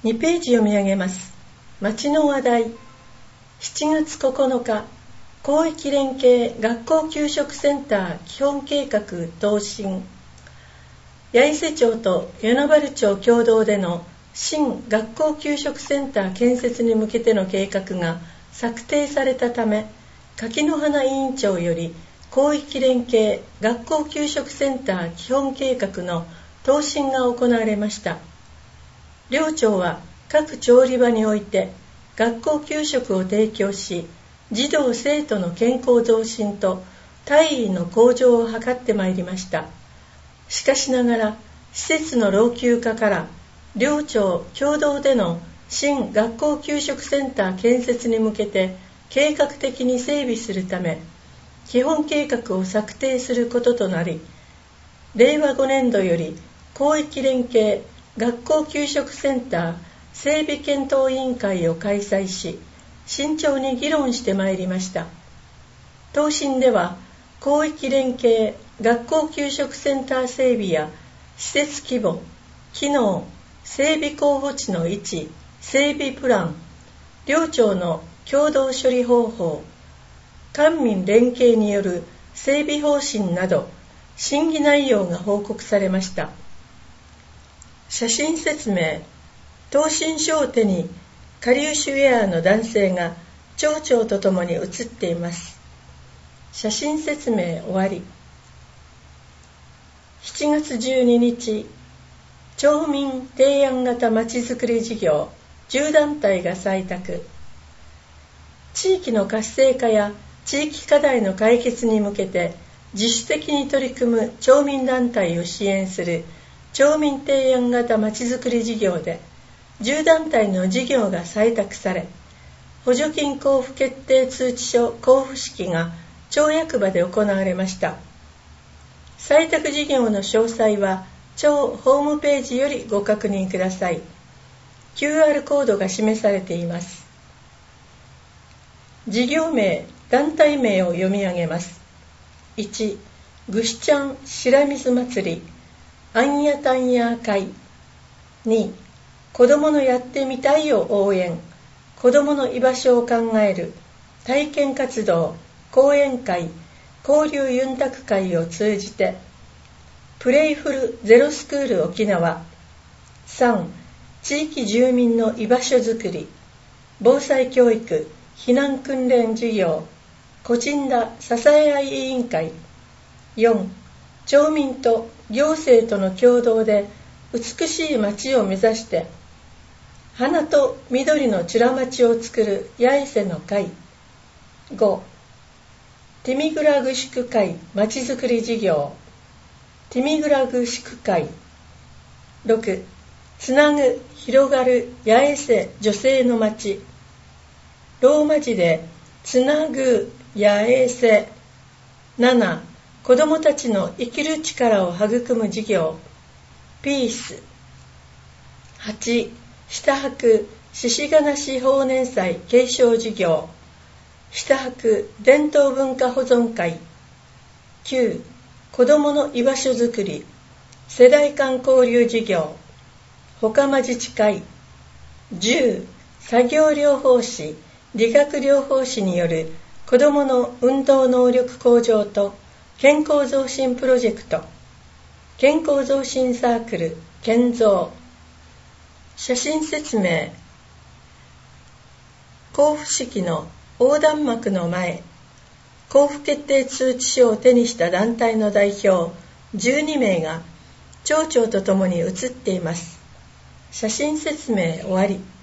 2ページ読み上げます。町の話題。7月9日、広域連携学校給食センター基本計画答申。八重瀬町と与那原町共同での新学校給食センター建設に向けての計画が策定されたため、柿の花委員長より広域連携学校給食センター基本計画の答申が行われました。両町は各調理場において学校給食を提供し、児童生徒の健康増進と体位の向上を図ってまいりました。しかしながら、施設の老朽化から両町共同での新学校給食センター建設に向けて計画的に整備するため、基本計画を策定することとなり、令和5年度より広域連携学校給食センター整備検討委員会を開催し、慎重に議論してまいりました。答申では、広域連携学校給食センター整備や施設規模、機能、整備候補地の位置、整備プラン、両町の共同処理方法、官民連携による整備方針など、審議内容が報告されました。写真説明。答申書を手にかりゆしウェアの男性が町長とともに写っています。写真説明終わり。7月12日、町民提案型まちづくり事業10団体が採択。地域の活性化や地域課題の解決に向けて自主的に取り組む町民団体を支援する町民提案型まちづくり事業で、10団体の事業が採択され、補助金交付決定通知書交付式が町役場で行われました。採択事業の詳細は町ホームページよりご確認ください。QR コードが示されています。事業名、団体名を読み上げます。1、ぐしちゃん白水祭りあんやたんや会。2、子どものやってみたいを応援、子どもの居場所を考える体験活動、講演会、交流ユンタク会を通じて、プレイフルゼロスクール沖縄。3、地域住民の居場所づくり、防災教育、避難訓練事業、個人ら支え合い委員会。4、町民と行政との共同で美しい町を目指して花と緑の美ら町を作る八重瀬の会。5、ティミグラグ宿会まちづくり事業、ティミグラグ宿会。6、つなぐ広がる八重瀬女性の町、ローマ字でつなぐ八重瀬。7、子どもたちの生きる力を育む事業、ピース。8、下白獅子金法年祭継承事業、下白伝統文化保存会。9、子どもの居場所づくり世代間交流事業、ほかま自治会。10、作業療法士理学療法士による子どもの運動能力向上と健康増進プロジェクト、健康増進サークル健増。写真説明。交付式の横断幕の前、交付決定通知書を手にした団体の代表12名が町長とともに写っています。写真説明終わり。